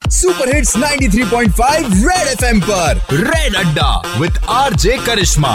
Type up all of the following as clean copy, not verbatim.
Super hits 93.5 Red FM पर Red अड्डा with RJ Karishma.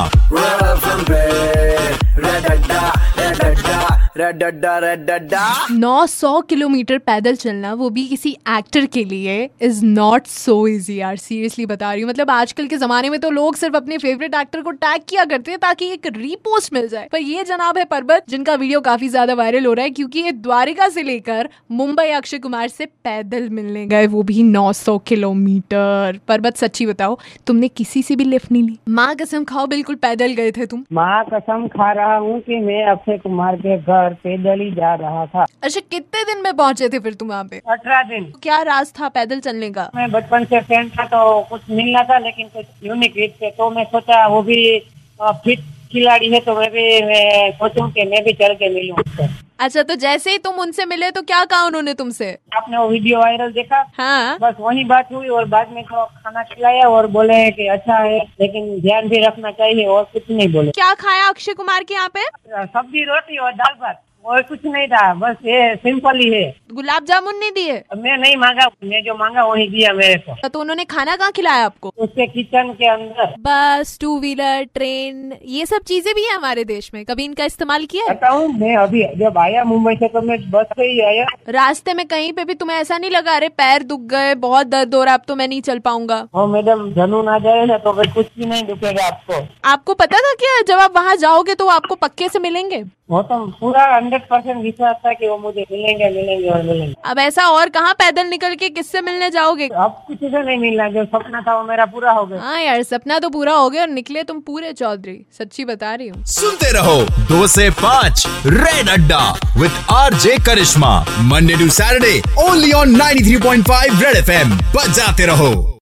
Red अड्डा 900 किलोमीटर पैदल चलना, वो भी किसी एक्टर के लिए, इज नॉट सो इजी यार। सीरियसली बता रही हूँ। मतलब आजकल के जमाने में तो लोग सिर्फ अपने फेवरेट एक्टर को टैग किया करते हैं ताकि एक रीपोस्ट मिल जाए। पर ये जनाब है पर्वत, जिनका वीडियो काफी ज्यादा वायरल हो रहा है क्योंकि ये द्वारिका से लेकर मुंबई अक्षय कुमार से पैदल मिलने गए, वो भी 900 किलोमीटर। पर्वत सच्ची बताओ, तुमने किसी से भी लिफ्ट नहीं ली? माँ कसम खाओ, बिल्कुल पैदल गए थे तुम? माँ कसम खा रहा हूँ कि मैं अक्षय कुमार के घर पैदल ही जा रहा था। अच्छा, कितने दिन में पहुंचे थे फिर तुम वहाँ पे? 18 दिन। क्या राज था पैदल चलने का? मैं बचपन से फैन था तो कुछ मिलना था, लेकिन कुछ यूनिक रीत से, तो मैं सोचा वो भी फिट खिलाड़ी है तो मैं सोचूं कि मैं भी चल के मिलूं उससे। अच्छा, तो जैसे ही तुम उनसे मिले तो क्या कहा उन्होंने तुमसे? आपने वो वीडियो वायरल देखा? हाँ। बस वही बात हुई और बाद में तो खाना खिलाया और बोले कि अच्छा है लेकिन ध्यान भी रखना चाहिए, और कुछ नहीं बोले। क्या खाया अक्षय कुमार के यहाँ पे? सब्जी रोटी और दाल भात, और कुछ नहीं था, बस ये सिंपल ही है। गुलाब जामुन नहीं दिए? मैं नहीं मांगा, मैं जो मांगा वही दिया मेरे को। तो उन्होंने खाना कहाँ खिलाया आपको? उसके किचन के अंदर। बस, 2 व्हीलर, ट्रेन, ये सब चीजें भी है हमारे देश में, कभी इनका इस्तेमाल किया है? बताऊं, मैं अभी जब आया मुंबई से तो मैं बस से ही आया। रास्ते में कहीं पे भी तुम्हें ऐसा नहीं लगा अरे पैर दुख गए, बहुत दर्द हो रहा, अब तो मैं नहीं चल पाऊंगा? हाँ मैडम, जुनून आ जाए ना तो फिर कुछ भी नहीं दुखेगा आपको। आपको पता था क्या जब आप वहाँ जाओगे तो वो आपको पक्के से मिलेंगे? वो तो पूरा 100% विश्वास था कि वो मुझे मिलेंगे और मिलेंगे। अब ऐसा और कहाँ पैदल निकल के किससे मिलने जाओगे? अब किसी से नहीं मिलना, जो सपना था वो मेरा पूरा हो गया। हाँ यार, सपना तो पूरा हो गया और निकले तुम पूरे चौधरी, सच्ची बता रही हूँ। सुनते रहो 2 से 5 रेड अड्डा with RJ Karishma, Monday to Saturday only on 93.5 Red FM. बजाते रहो।